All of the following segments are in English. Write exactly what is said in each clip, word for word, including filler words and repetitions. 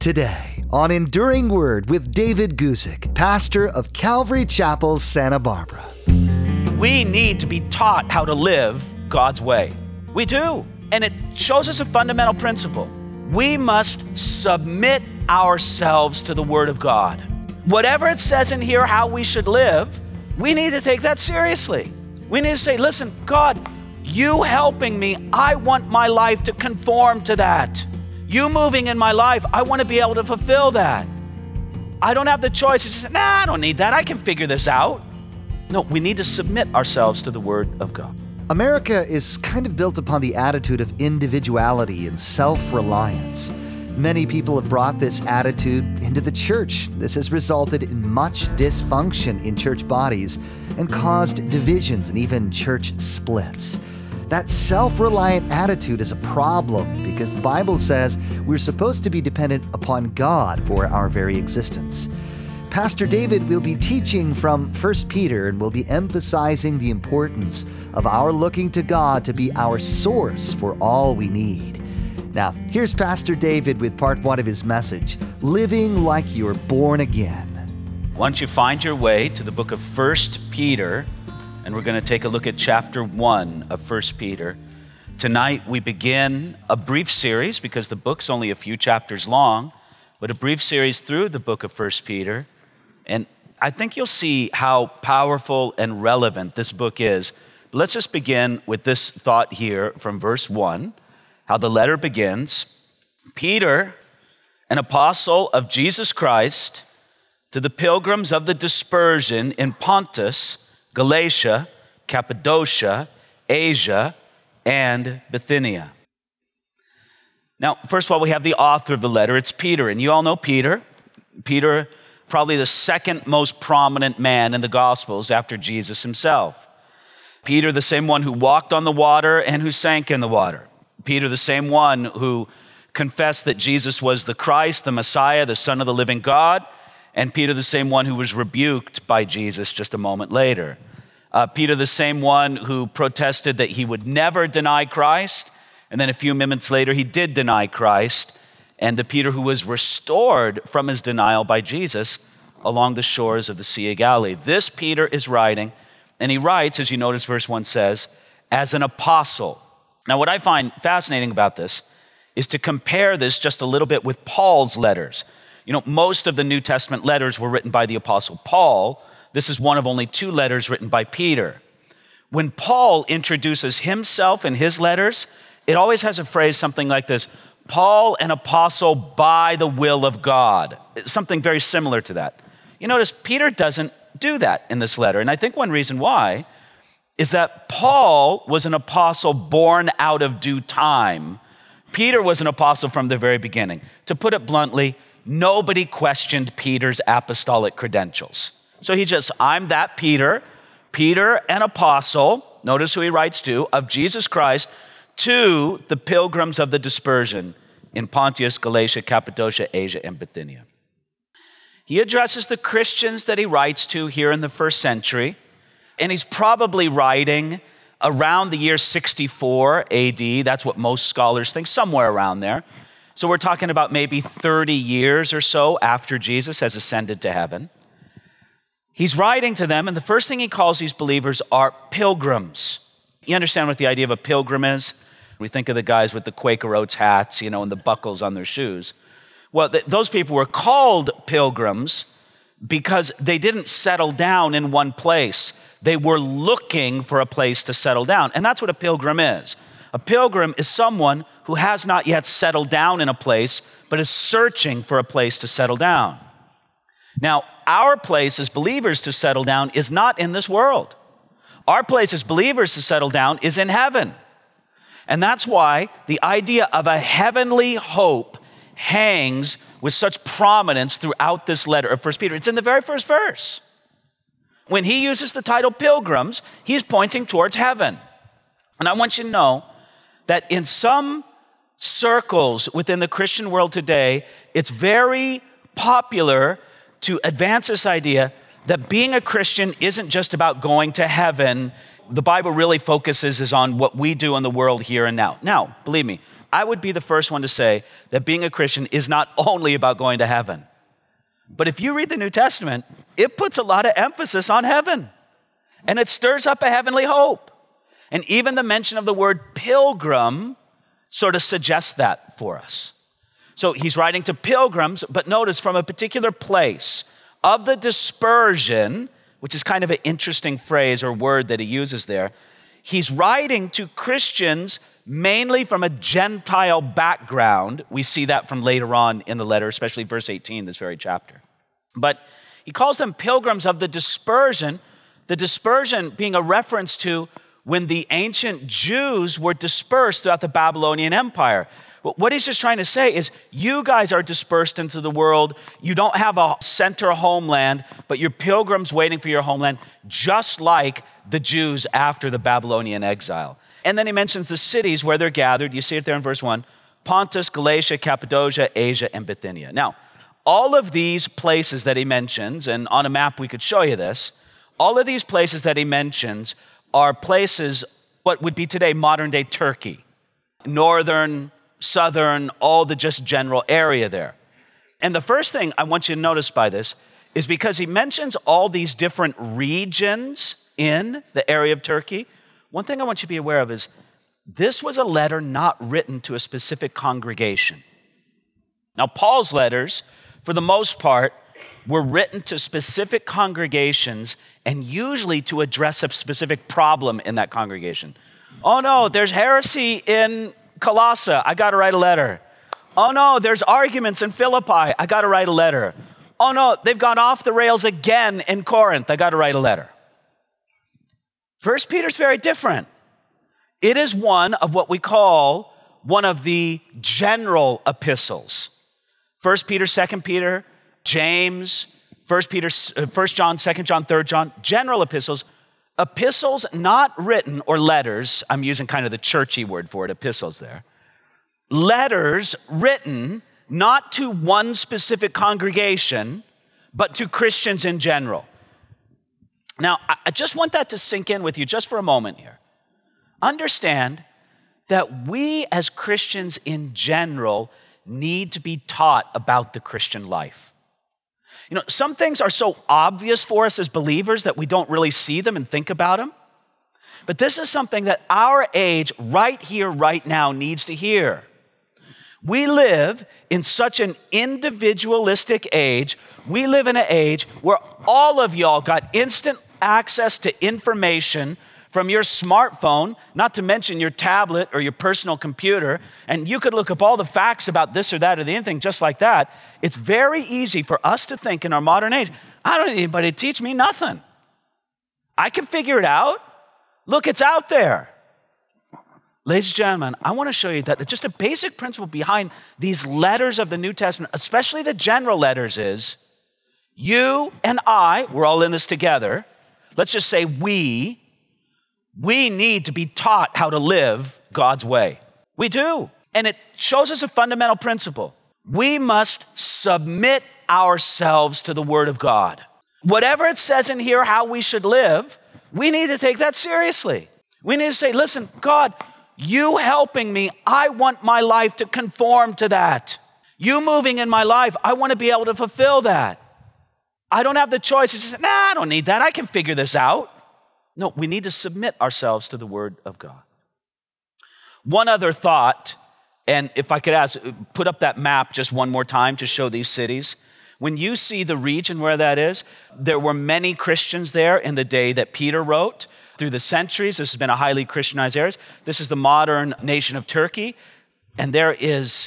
Today on Enduring Word with David Guzik, pastor of Calvary Chapel, Santa Barbara. We need to be taught how to live God's way. We do. And it shows us a fundamental principle. We must submit ourselves to the Word of God. Whatever it says in here how we should live, we need to take that seriously. We need to say, listen, God, you helping me, I want my life to conform to that. You moving in my life, I want to be able to fulfill that. I don't have the choice to just say, nah, I don't need that. I can figure this out. No, we need to submit ourselves to the Word of God. America is kind of built upon the attitude of individuality and self-reliance. Many people have brought this attitude into the church. This has resulted in much dysfunction in church bodies and caused divisions and even church splits. That self-reliant attitude is a problem because the Bible says we're supposed to be dependent upon God for our very existence. Pastor David will be teaching from First Peter and will be emphasizing the importance of our looking to God to be our source for all we need. Now, here's Pastor David with part one of his message, Living Like You're Born Again. Once you find your way to the book of First Peter, and we're going to take a look at chapter one of First Peter. Tonight we begin a brief series, because the book's only a few chapters long, but a brief series through the book of First Peter. And I think you'll see how powerful and relevant this book is. But let's just begin with this thought here from verse one, how the letter begins. Peter, an apostle of Jesus Christ, to the pilgrims of the dispersion in Pontus, Galatia, Cappadocia, Asia, and Bithynia. Now, first of all, we have the author of the letter. It's Peter, and you all know Peter. Peter, probably the second most prominent man in the Gospels after Jesus himself. Peter, the same one who walked on the water and who sank in the water. Peter, the same one who confessed that Jesus was the Christ, the Messiah, the Son of the living God. And Peter, the same one who was rebuked by Jesus just a moment later. Uh, Peter, the same one who protested that he would never deny Christ. And then a few minutes later, he did deny Christ. And the Peter who was restored from his denial by Jesus along the shores of the Sea of Galilee. This Peter is writing, and he writes, as you notice verse one says, as an apostle. Now, what I find fascinating about this is to compare this just a little bit with Paul's letters. You know, most of the New Testament letters were written by the Apostle Paul. This is one of only two letters written by Peter. When Paul introduces himself in his letters, it always has a phrase something like this, Paul, an apostle by the will of God. Something very similar to that. You notice Peter doesn't do that in this letter. And I think one reason why is that Paul was an apostle born out of due time. Peter was an apostle from the very beginning. To put it bluntly, nobody questioned Peter's apostolic credentials. So he just, I'm that Peter, Peter, an apostle, notice who he writes to, of Jesus Christ, to the pilgrims of the dispersion in Pontus, Galatia, Cappadocia, Asia, and Bithynia. He addresses the Christians that he writes to here in the first century, and he's probably writing around the year sixty-four A D. That's what most scholars think, somewhere around there. So we're talking about maybe thirty years or so after Jesus has ascended to heaven. He's writing to them, and the first thing he calls these believers are pilgrims. You understand what the idea of a pilgrim is? We think of the guys with the Quaker Oats hats, you know, and the buckles on their shoes. Well, th- those people were called pilgrims because they didn't settle down in one place. They were looking for a place to settle down, and that's what a pilgrim is. A pilgrim is someone who has not yet settled down in a place, but is searching for a place to settle down. Now, our place as believers to settle down is not in this world. Our place as believers to settle down is in heaven. And that's why the idea of a heavenly hope hangs with such prominence throughout this letter of First Peter. It's in the very first verse. When he uses the title pilgrims, he's pointing towards heaven. And I want you to know that in some circles within the Christian world today, it's very popular to advance this idea that being a Christian isn't just about going to heaven. The Bible really focuses is on what we do in the world here and now. Now, believe me, I would be the first one to say that being a Christian is not only about going to heaven. But if you read the New Testament, it puts a lot of emphasis on heaven. And it stirs up a heavenly hope. And even the mention of the word pilgrim sort of suggests that for us. So he's writing to pilgrims, but notice from a particular place of the dispersion, which is kind of an interesting phrase or word that he uses there. He's writing to Christians mainly from a Gentile background. We see that from later on in the letter, especially verse eighteen, this very chapter. But he calls them pilgrims of the dispersion, the dispersion being a reference to when the ancient Jews were dispersed throughout the Babylonian Empire. What he's just trying to say is, you guys are dispersed into the world. You don't have a center homeland, but you're pilgrims waiting for your homeland, just like the Jews after the Babylonian exile. And then he mentions the cities where they're gathered. You see it there in verse one. Pontus, Galatia, Cappadocia, Asia, and Bithynia. Now, all of these places that he mentions, and on a map we could show you this, all of these places that he mentions are places, what would be today modern-day Turkey, northern, southern, all the just general area there. And the first thing I want you to notice by this is because he mentions all these different regions in the area of Turkey, one thing I want you to be aware of is this was a letter not written to a specific congregation. Now, Paul's letters, for the most part, were written to specific congregations and usually to address a specific problem in that congregation. Oh no, there's heresy in Colossae, I got to write a letter. Oh no, there's arguments in Philippi, I got to write a letter. Oh no, they've gone off the rails again in Corinth, I got to write a letter. First Peter's very different. It is one of what we call one of the general epistles. First Peter, Second Peter, James, First Peter, First John, Second John, Third John, general epistles. Epistles not written, or letters, I'm using kind of the churchy word for it, epistles there. Letters written not to one specific congregation, but to Christians in general. Now, I just want that to sink in with you just for a moment here. Understand that we as Christians in general need to be taught about the Christian life. You know, some things are so obvious for us as believers that we don't really see them and think about them. But this is something that our age right here, right now needs to hear. We live in such an individualistic age. We live in an age where all of y'all got instant access to information from your smartphone, not to mention your tablet or your personal computer, and you could look up all the facts about this or that or the anything just like that. It's very easy for us to think in our modern age, I don't need anybody to teach me nothing. I can figure it out. Look, it's out there. Ladies and gentlemen, I want to show you that just a basic principle behind these letters of the New Testament, especially the general letters, is you and I, we're all in this together. Let's just say we, we need to be taught how to live God's way. We do. And it shows us a fundamental principle. We must submit ourselves to the Word of God. Whatever it says in here how we should live, we need to take that seriously. We need to say, listen, God, you helping me, I want my life to conform to that. You moving in my life, I want to be able to fulfill that. I don't have the choice to just say, nah, I don't need that. I can figure this out. No, we need to submit ourselves to the Word of God. One other thought, and if I could ask, put up that map just one more time to show these cities. When you see the region where that is, there were many Christians there in the day that Peter wrote. Through the centuries, this has been a highly Christianized area. This is the modern nation of Turkey, and there is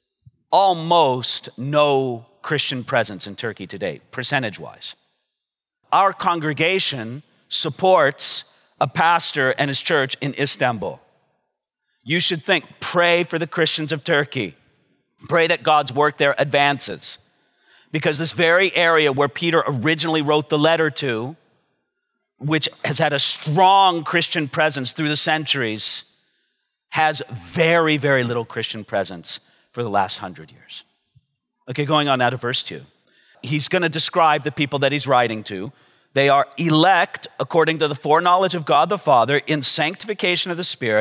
almost no Christian presence in Turkey today, percentage-wise. Our congregation supports a pastor and his church in Istanbul. You should think, pray for the Christians of Turkey. Pray that God's work there advances. Because this very area where Peter originally wrote the letter to, which has had a strong Christian presence through the centuries, has very, very little Christian presence for the last hundred years. Okay, going on now to verse two. He's going to describe the people that he's writing to. They are elect according to the foreknowledge of God the Father in sanctification of the Spirit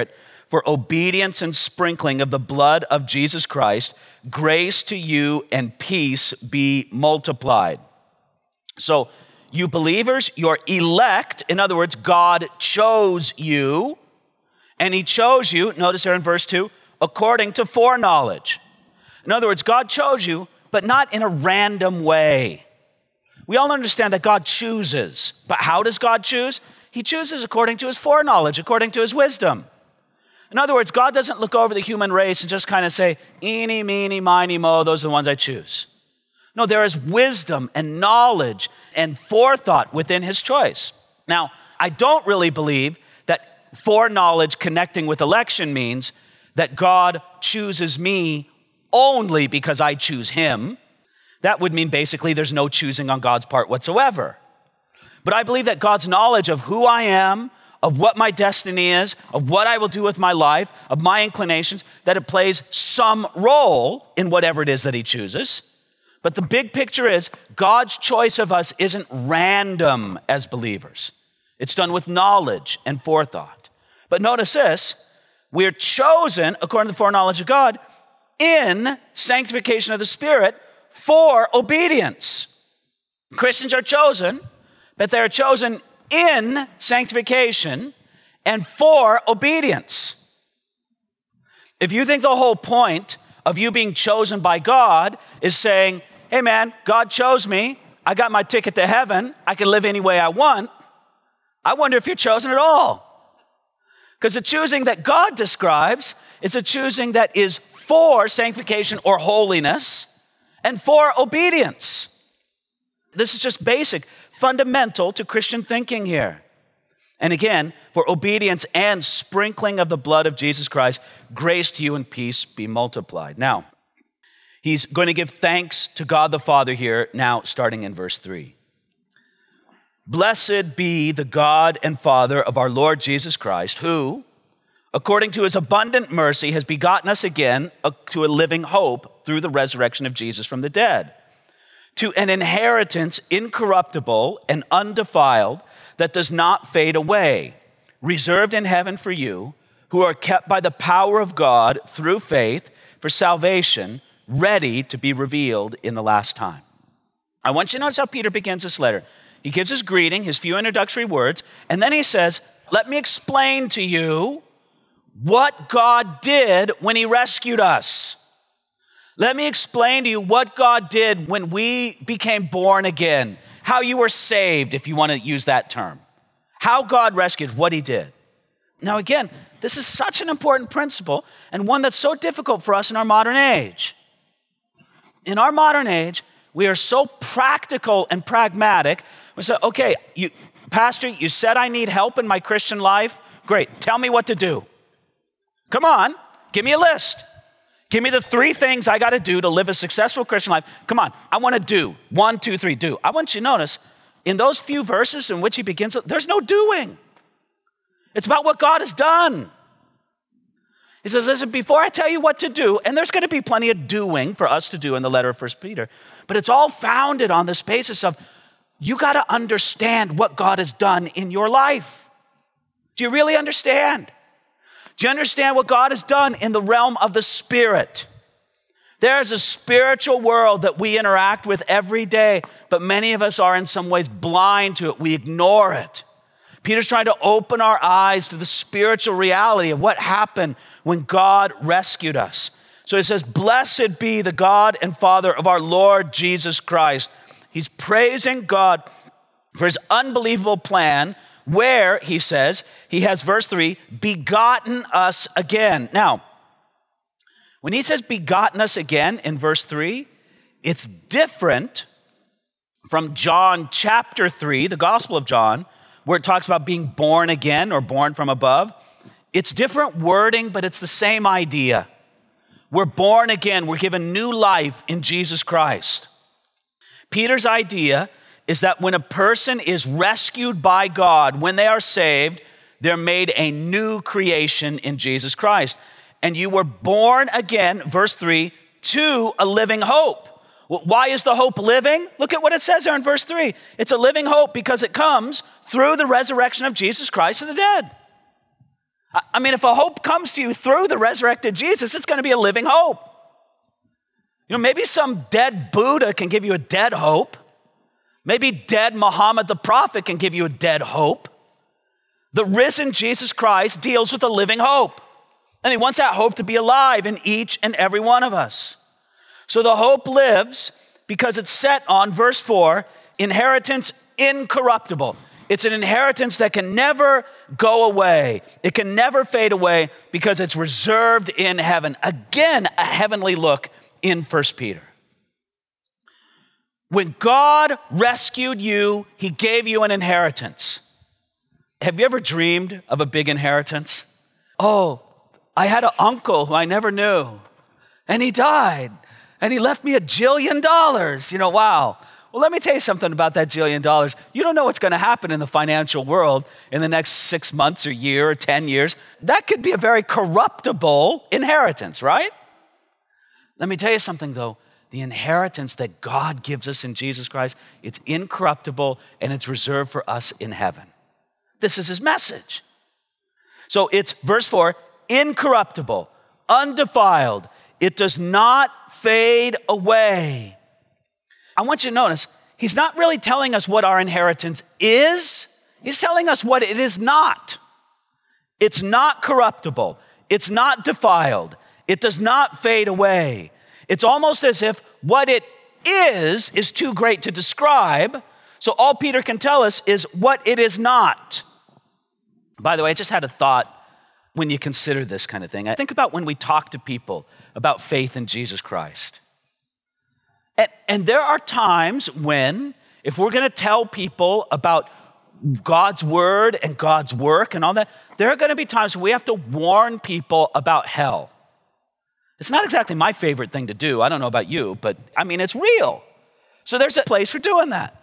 for obedience and sprinkling of the blood of Jesus Christ, grace to you and peace be multiplied. So, you believers, you're elect. In other words, God chose you, and he chose you, notice there in verse two, according to foreknowledge. In other words, God chose you, but not in a random way. We all understand that God chooses, but how does God choose? He chooses according to his foreknowledge, according to his wisdom. In other words, God doesn't look over the human race and just kind of say, eeny, meeny, miny, mo, those are the ones I choose. No, there is wisdom and knowledge and forethought within his choice. Now, I don't really believe that foreknowledge connecting with election means that God chooses me only because I choose him. That would mean basically there's no choosing on God's part whatsoever. But I believe that God's knowledge of who I am, of what my destiny is, of what I will do with my life, of my inclinations, that it plays some role in whatever it is that he chooses. But the big picture is God's choice of us isn't random as believers. It's done with knowledge and forethought. But notice this, we're chosen, according to the foreknowledge of God, in sanctification of the Spirit for obedience. Christians are chosen, but they're chosen in sanctification and for obedience. If you think the whole point of you being chosen by God is saying, hey man, God chose me, I got my ticket to heaven, I can live any way I want, I wonder if you're chosen at all. Because the choosing that God describes is a choosing that is for sanctification or holiness and for obedience. This is just basic, fundamental to Christian thinking here. And again, for obedience and sprinkling of the blood of Jesus Christ, grace to you and peace be multiplied. Now, he's going to give thanks to God the Father here, now starting in verse three. Blessed be the God and Father of our Lord Jesus Christ, who, according to his abundant mercy, has begotten us again to a living hope through the resurrection of Jesus from the dead, to an inheritance incorruptible and undefiled that does not fade away, reserved in heaven for you, who are kept by the power of God through faith for salvation, ready to be revealed in the last time. I want you to notice how Peter begins this letter. He gives his greeting, his few introductory words, and then he says, let me explain to you what God did when he rescued us. Let me explain to you what God did when we became born again, how you were saved, if you want to use that term, how God rescued, what he did. Now again, this is such an important principle and one that's so difficult for us in our modern age. In our modern age, we are so practical and pragmatic. We say, okay, you, Pastor, you said I need help in my Christian life. Great, tell me what to do. Come on, give me a list. Give me the three things I got to do to live a successful Christian life. Come on, I want to do. One, two, three, do. I want you to notice, in those few verses in which he begins, there's no doing. It's about what God has done. He says, listen, before I tell you what to do, and there's going to be plenty of doing for us to do in the letter of First Peter, but it's all founded on this basis of you got to understand what God has done in your life. Do you really understand? Do you understand what God has done in the realm of the Spirit? There's a spiritual world that we interact with every day, but many of us are in some ways blind to it. We ignore it. Peter's trying to open our eyes to the spiritual reality of what happened when God rescued us. So he says, blessed be the God and Father of our Lord Jesus Christ. He's praising God for his unbelievable plan where, he says, he has, verse three, begotten us again. Now, when he says begotten us again in verse three, it's different from John chapter three, the Gospel of John, where it talks about being born again or born from above. It's different wording, but it's the same idea. We're born again. We're given new life in Jesus Christ. Peter's idea is that when a person is rescued by God, when they are saved, they're made a new creation in Jesus Christ. And you were born again, verse three, to a living hope. Well, why is the hope living? Look at what it says there in verse three. It's a living hope because it comes through the resurrection of Jesus Christ from the dead. I mean, if a hope comes to you through the resurrected Jesus, it's going to be a living hope. You know, maybe some dead Buddha can give you a dead hope. Maybe dead Muhammad the prophet can give you a dead hope. The risen Jesus Christ deals with a living hope. And he wants that hope to be alive in each and every one of us. So the hope lives because it's set on, verse four, inheritance incorruptible. It's an inheritance that can never go away. It can never fade away because it's reserved in heaven. Again, a heavenly look in First Peter. When God rescued you, he gave you an inheritance. Have you ever dreamed of a big inheritance? Oh, I had an uncle who I never knew, and he died, and he left me a jillion dollars. You know, wow. Well, let me tell you something about that jillion dollars. You don't know what's going to happen in the financial world in the next six months or year or ten years. That could be a very corruptible inheritance, right? Let me tell you something, though. The inheritance that God gives us in Jesus Christ, it's incorruptible and it's reserved for us in heaven. This is his message. So it's verse four, incorruptible, undefiled. It does not fade away. I want you to notice, he's not really telling us what our inheritance is. He's telling us what it is not. It's not corruptible. It's not defiled. It does not fade away. It's almost as if what it is is too great to describe. So all Peter can tell us is what it is not. By the way, I just had a thought when you consider this kind of thing. I think about when we talk to people about faith in Jesus Christ. And, and there are times when, if we're going to tell people about God's word and God's work and all that, there are going to be times when we have to warn people about hell. It's not exactly my favorite thing to do. I don't know about you, but I mean, it's real. So there's a place for doing that.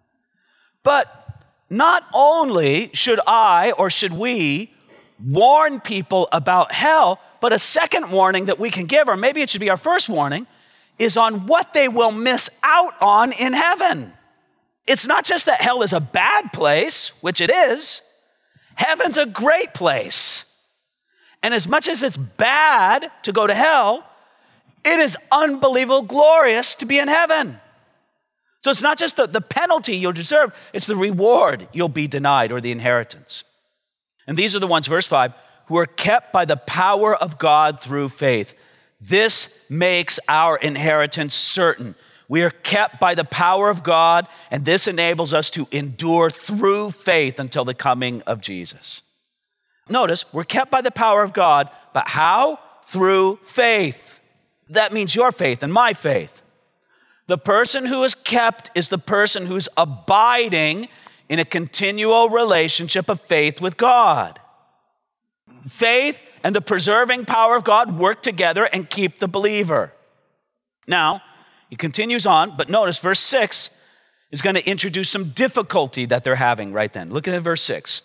But not only should I or should we warn people about hell, but a second warning that we can give, or maybe it should be our first warning, is on what they will miss out on in heaven. It's not just that hell is a bad place, which it is. Heaven's a great place. And as much as it's bad to go to hell, it is unbelievable glorious to be in heaven. So it's not just the, the penalty you'll deserve, it's the reward you'll be denied, or the inheritance. And these are the ones, verse five, who are kept by the power of God through faith. This makes our inheritance certain. We are kept by the power of God, and this enables us to endure through faith until the coming of Jesus. Notice, we're kept by the power of God, but how? Through faith. That means your faith and my faith. The person who is kept is the person who's abiding in a continual relationship of faith with God. Faith and the preserving power of God work together and keep the believer. Now, he continues on, but notice verse six is going to introduce some difficulty that they're having right then. Look at verse six.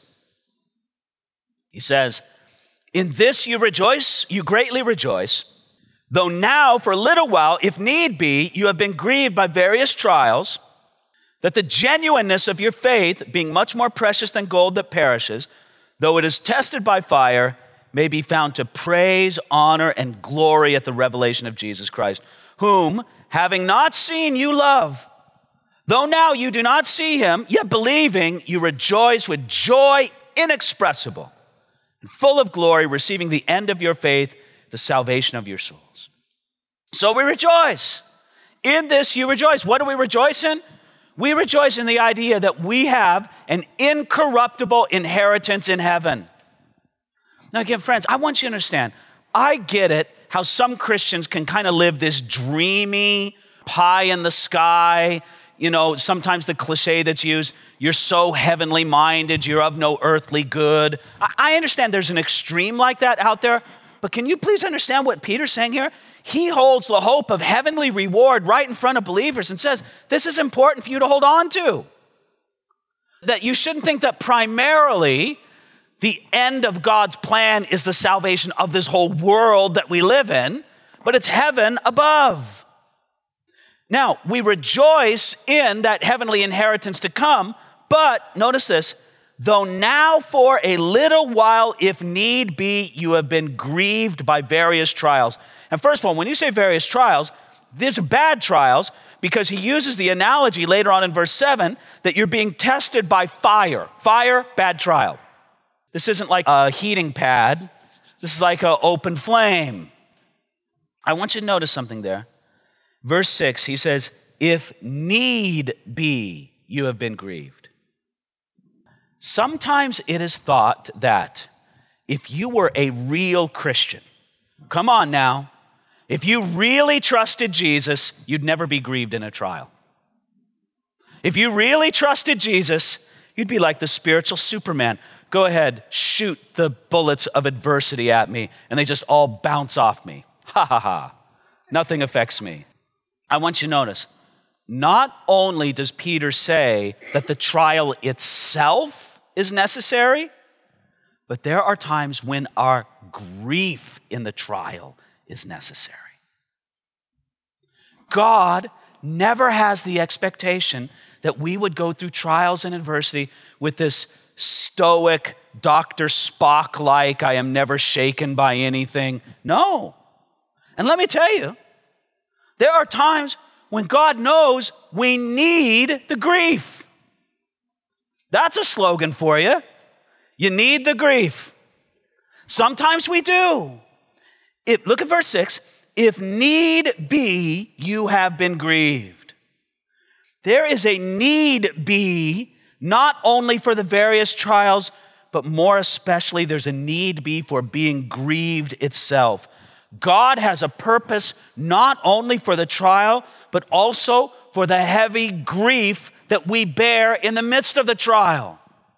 He says, in this you rejoice, you greatly rejoice, though now for a little while, if need be, you have been grieved by various trials, that the genuineness of your faith, being much more precious than gold that perishes, though it is tested by fire, may be found to praise, honor, and glory at the revelation of Jesus Christ, whom, having not seen, you love. Though now you do not see him, yet believing, you rejoice with joy inexpressible and full of glory, receiving the end of your faith, the salvation of your souls. So we rejoice. In this you rejoice. What do we rejoice in? We rejoice in the idea that we have an incorruptible inheritance in heaven. Now again, friends, I want you to understand, I get it, how some Christians can kind of live this dreamy, pie in the sky, you know, sometimes the cliche that's used, you're so heavenly minded, you're of no earthly good. I understand there's an extreme like that out there, but can you please understand what Peter's saying here? He holds the hope of heavenly reward right in front of believers and says, this is important for you to hold on to. That you shouldn't think that primarily the end of God's plan is the salvation of this whole world that we live in, but it's heaven above. Now, we rejoice in that heavenly inheritance to come, but notice this, though now for a little while, if need be, you have been grieved by various trials. And first of all, when you say various trials, these are bad trials, because he uses the analogy later on in verse seven that you're being tested by fire. Fire, bad trial. This isn't like a heating pad. This is like an open flame. I want you to notice something there. Verse six, he says, if need be, you have been grieved. Sometimes it is thought that if you were a real Christian, come on now, if you really trusted Jesus, you'd never be grieved in a trial. If you really trusted Jesus, you'd be like the spiritual Superman. Go ahead, shoot the bullets of adversity at me, and they just all bounce off me. Ha ha ha. Nothing affects me. I want you to notice, not only does Peter say that the trial itself is necessary, but there are times when our grief in the trial is necessary. God never has the expectation that we would go through trials and adversity with this stoic, Doctor Spock-like, I am never shaken by anything. No. And let me tell you, there are times when God knows we need the grief. That's a slogan for you. You need the grief. Sometimes we do. If, look at verse six. If need be, you have been grieved. There is a need be not only for the various trials, but more especially there's a need be for being grieved itself. God has a purpose not only for the trial, but also for the heavy grief that we bear in the midst of the trial.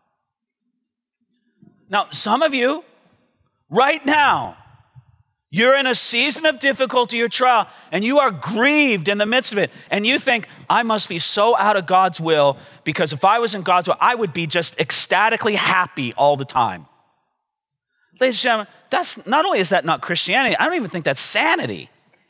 Now, some of you, right now, you're in a season of difficulty or trial, and you are grieved in the midst of it. And you think, I must be so out of God's will, because if I was in God's will, I would be just ecstatically happy all the time. Ladies and gentlemen, that's, not only is that not Christianity, I don't even think that's sanity.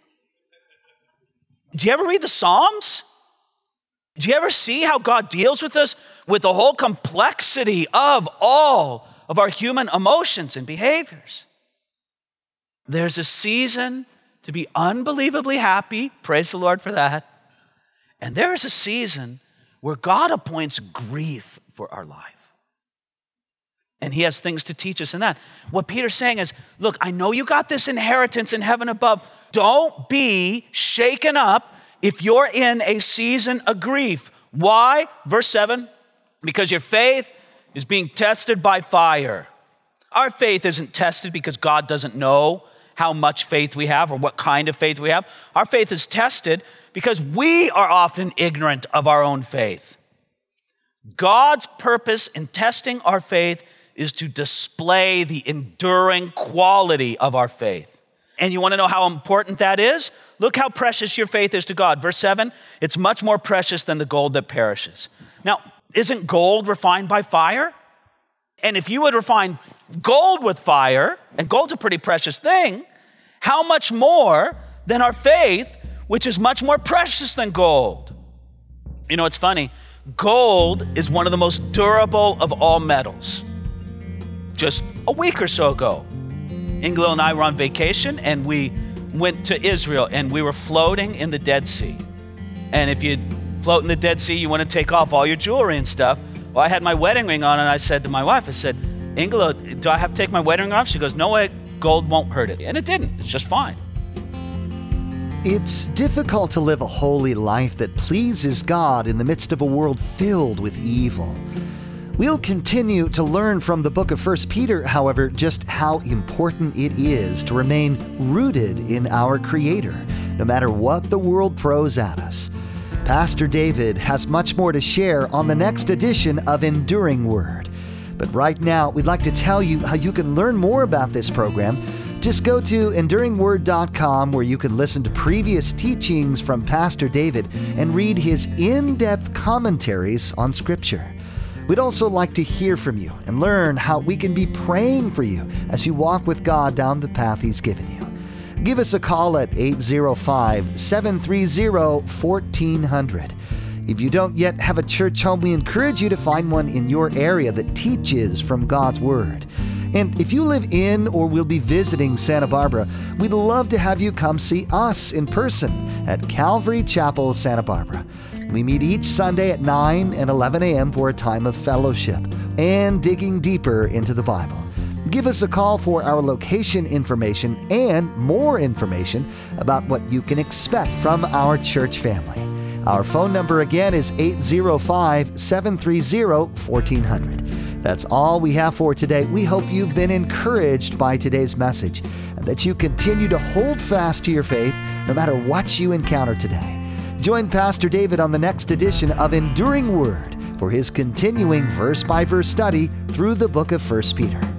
Do you ever read the Psalms? Do you ever see how God deals with us with the whole complexity of all of our human emotions and behaviors? There's a season to be unbelievably happy. Praise the Lord for that. And there is a season where God appoints grief for our life. And he has things to teach us in that. What Peter's saying is, look, I know you got this inheritance in heaven above. Don't be shaken up if you're in a season of grief. Why? Verse seven, because your faith is being tested by fire. Our faith isn't tested because God doesn't know how much faith we have or what kind of faith we have. Our faith is tested because we are often ignorant of our own faith. God's purpose in testing our faith is to display the enduring quality of our faith. And you want to know how important that is? Look how precious your faith is to God. Verse seven, it's much more precious than the gold that perishes. Now, isn't gold refined by fire? And if you would refine gold with fire, and gold's a pretty precious thing, how much more than our faith, which is much more precious than gold? You know, it's funny. Gold is one of the most durable of all metals. Just a week or so ago, Ingela and I were on vacation, and we went to Israel, and we were floating in the Dead Sea. And if you float in the Dead Sea, you want to take off all your jewelry and stuff. Well, I had my wedding ring on, and I said to my wife, I said, Ingela, do I have to take my wedding ring off? She goes, no way, gold won't hurt it. And it didn't. It's just fine. It's difficult to live a holy life that pleases God in the midst of a world filled with evil. We'll continue to learn from the book of First Peter, however, just how important it is to remain rooted in our Creator, no matter what the world throws at us. Pastor David has much more to share on the next edition of Enduring Word. But right now, we'd like to tell you how you can learn more about this program. Just go to enduring word dot com, where you can listen to previous teachings from Pastor David and read his in-depth commentaries on Scripture. We'd also like to hear from you and learn how we can be praying for you as you walk with God down the path He's given you. Give us a call at eight zero five, seven three zero, one four zero zero. If you don't yet have a church home, we encourage you to find one in your area that teaches from God's Word. And if you live in or will be visiting Santa Barbara, we'd love to have you come see us in person at Calvary Chapel, Santa Barbara. We meet each Sunday at nine and eleven a.m. for a time of fellowship and digging deeper into the Bible. Give us a call for our location information and more information about what you can expect from our church family. Our phone number again is eight zero five, seven three zero, one four zero zero. That's all we have for today. We hope you've been encouraged by today's message and that you continue to hold fast to your faith no matter what you encounter today. Join Pastor David on the next edition of Enduring Word for his continuing verse-by-verse study through the book of First Peter.